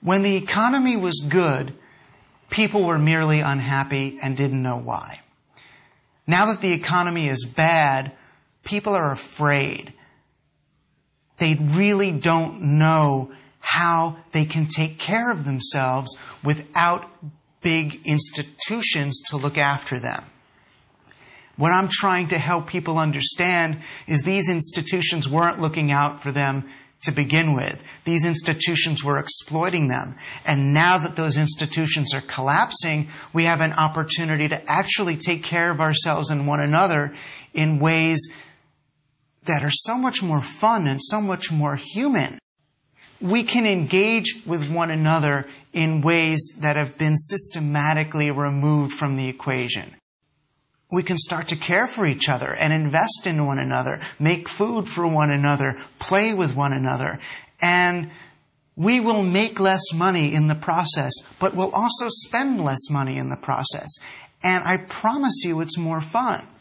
When the economy was good, people were merely unhappy and didn't know why. Now that the economy is bad, people are afraid. They really don't know how they can take care of themselves without big institutions to look after them. What I'm trying to help people understand is these institutions weren't looking out for them to begin with. These institutions were exploiting them. And now that those institutions are collapsing, we have an opportunity to actually take care of ourselves and one another in ways that are so much more fun and so much more human. We can engage with one another in ways that have been systematically removed from the equation. We can start to care for each other and invest in one another, make food for one another, play with one another. And we will make less money in the process, but we'll also spend less money in the process. And I promise you it's more fun.